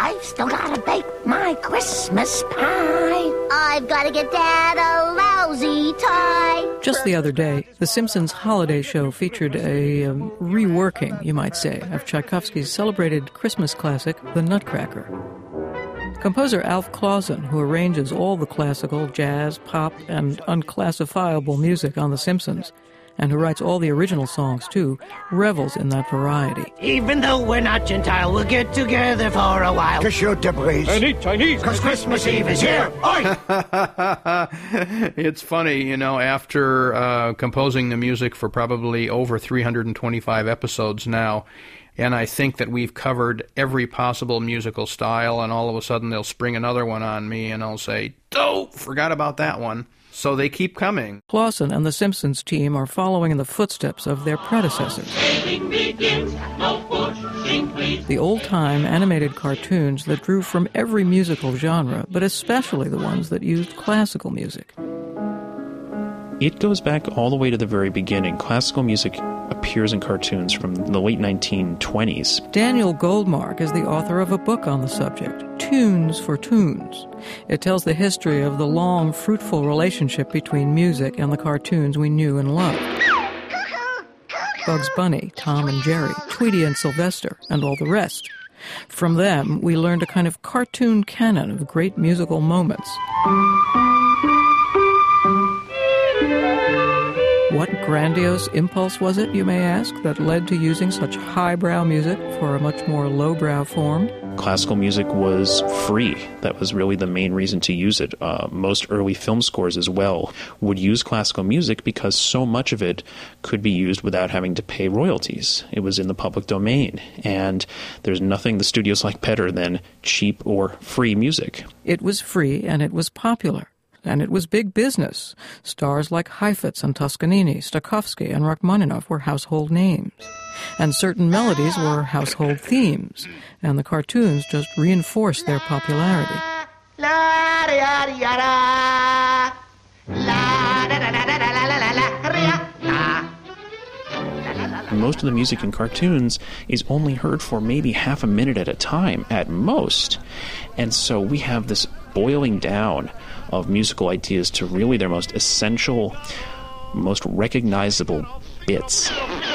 I've still gotta bake my Christmas pie. I've gotta get Dad a lousy tie. Just the other day, The Simpsons holiday show featured a reworking, you might say, of Tchaikovsky's celebrated Christmas classic, The Nutcracker. Composer Alf Clausen, who arranges all the classical, jazz, pop, and unclassifiable music on The Simpsons, and who writes all the original songs, too, revels in that variety. Even though we're not Gentile, we'll get together for a while. To shoot the breeze. Chinese. Because Christmas Eve is here. Oi! It's funny, after composing the music for probably over 325 episodes now, and I think that we've covered every possible musical style, and all of a sudden they'll spring another one on me, and I'll say, oh, forgot about that one. So they keep coming. Clausen and the Simpsons team are following in the footsteps of their predecessors. The old-time animated cartoons that drew from every musical genre, but especially the ones that used classical music. It goes back all the way to the very beginning. Classical music appears in cartoons from the late 1920s. Daniel Goldmark is the author of a book on the subject, Tunes for Toons. It tells the history of the long, fruitful relationship between music and the cartoons we knew and loved. Bugs Bunny, Tom and Jerry, Tweety and Sylvester, and all the rest. From them, we learned a kind of cartoon canon of great musical moments. What grandiose impulse was it, you may ask, that led to using such highbrow music for a much more lowbrow form? Classical music was free. That was really the main reason to use it. Most early film scores as well would use classical music because so much of it could be used without having to pay royalties. It was in the public domain, and there's nothing the studios like better than cheap or free music. It was free, and it was popular. And it was big business. Stars like Heifetz and Toscanini, Stokowski and Rachmaninoff were household names. And certain melodies were household themes. And the cartoons just reinforced their popularity. Most of the music in cartoons is only heard for maybe half a minute at a time, at most. And so we have this boiling down of musical ideas to really their most essential, most recognizable bits.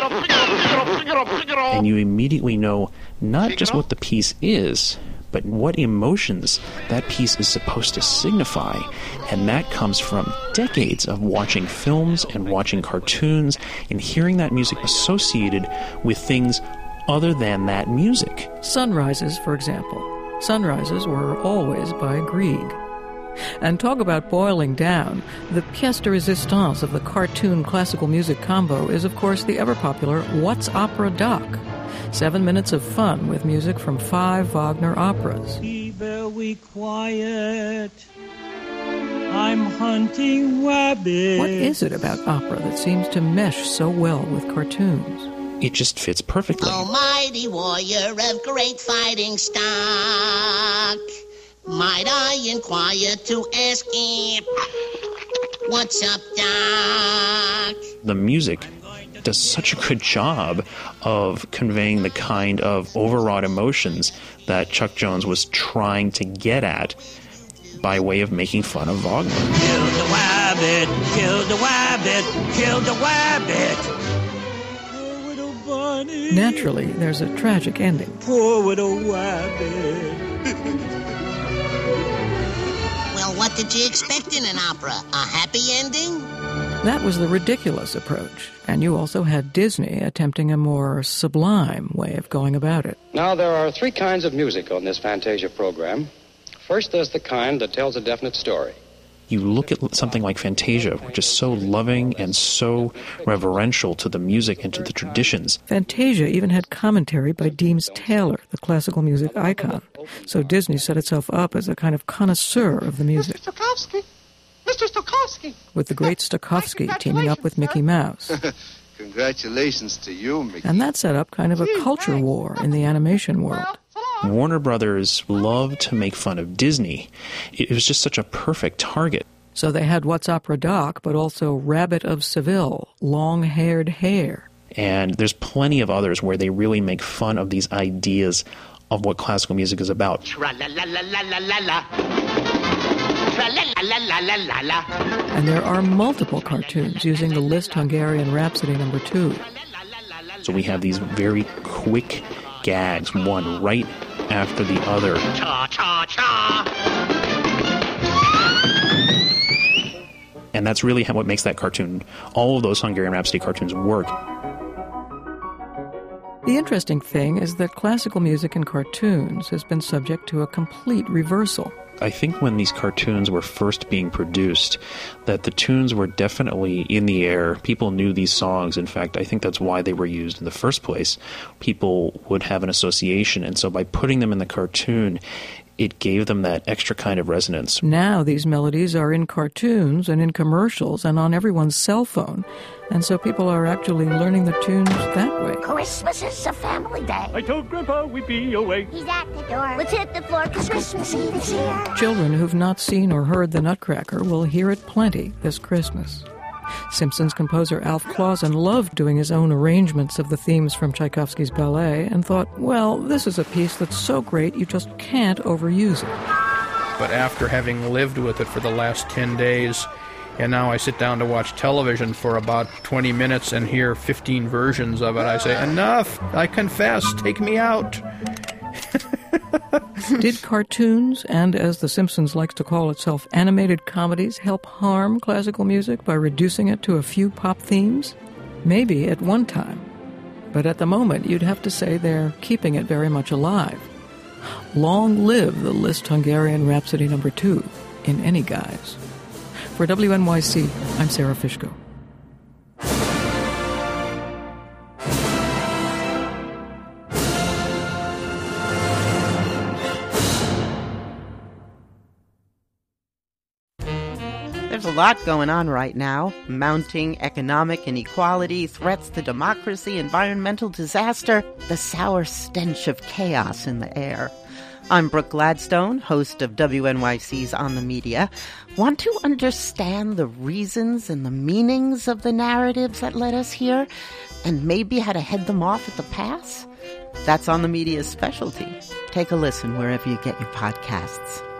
And you immediately know not just what the piece is, but what emotions that piece is supposed to signify. And that comes from decades of watching films and watching cartoons and hearing that music associated with things other than that music. Sunrises, for example. Sunrises were always by Grieg. And talk about boiling down, the pièce de résistance of the cartoon classical music combo is, of course, the ever-popular What's Opera Doc? 7 minutes of fun with music from 5 Wagner operas. Be very quiet. I'm hunting rabbits. What is it about opera that seems to mesh so well with cartoons? It just fits perfectly. Almighty warrior of great fighting stock, might I inquire to ask him, what's up, Doc? The music does such a good job of conveying the kind of overwrought emotions that Chuck Jones was trying to get at by way of making fun of Wagner. Kill the rabbit, kill the rabbit, kill the rabbit. Poor little bunny. Naturally, there's a tragic ending. Poor little rabbit. Well, what did you expect in an opera? A happy ending? That was the ridiculous approach. And you also had Disney attempting a more sublime way of going about it. Now, there are 3 kinds of music on this Fantasia program. First, there's the kind that tells a definite story. You look at something like Fantasia, which is so loving and so reverential to the music and to the traditions. Fantasia even had commentary by Deems Taylor, the classical music icon. So Disney set itself up as a kind of connoisseur of the music. Mr. Stokowski! Mr. Stokowski! With the great Stokowski teaming up with Mickey Mouse. Congratulations to you, Mickey. And that set up kind of a culture war in the animation world. Warner Brothers loved to make fun of Disney. It was just such a perfect target. So they had What's Opera Doc, but also Rabbit of Seville, Long-Haired Hare. And there's plenty of others where they really make fun of these ideas of what classical music is about. Tra-la-la-la-la-la-la-la. Tra-la-la-la-la-la-la. And there are multiple cartoons using the Liszt Hungarian Rhapsody No. 2. So we have these very quick gags, one right after the other. Cha-cha-cha. And that's really what makes that cartoon, all of those Hungarian Rhapsody cartoons work. The interesting thing is that classical music in cartoons has been subject to a complete reversal. I think when these cartoons were first being produced, that the tunes were definitely in the air. People knew these songs. In fact, I think that's why they were used in the first place. People would have an association, and so by putting them in the cartoon, it gave them that extra kind of resonance. Now these melodies are in cartoons and in commercials and on everyone's cell phone, and so people are actually learning the tunes that way. Christmas is a family day. I told Grandpa we'd be away. He's at the door. Let's hit the floor because Christmas Eve is here. Children who've not seen or heard the Nutcracker will hear it plenty this Christmas. Simpsons composer Alf Clausen loved doing his own arrangements of the themes from Tchaikovsky's ballet and thought, well, this is a piece that's so great you just can't overuse it. But after having lived with it for the last 10 days, and now I sit down to watch television for about 20 minutes and hear 15 versions of it, I say, enough! I confess, take me out! Did cartoons, and as The Simpsons likes to call itself, animated comedies, help harm classical music by reducing it to a few pop themes? Maybe at one time. But at the moment, you'd have to say they're keeping it very much alive. Long live the Liszt Hungarian Rhapsody No. 2, in any guise. For WNYC, I'm Sarah Fishko. There's a lot going on right now. Mounting economic inequality, threats to democracy, environmental disaster, the sour stench of chaos in the air. I'm Brooke Gladstone, host of WNYC's On the Media. Want to understand the reasons and the meanings of the narratives that led us here, and maybe how to head them off at the pass? That's On the Media's specialty. Take a listen wherever you get your podcasts.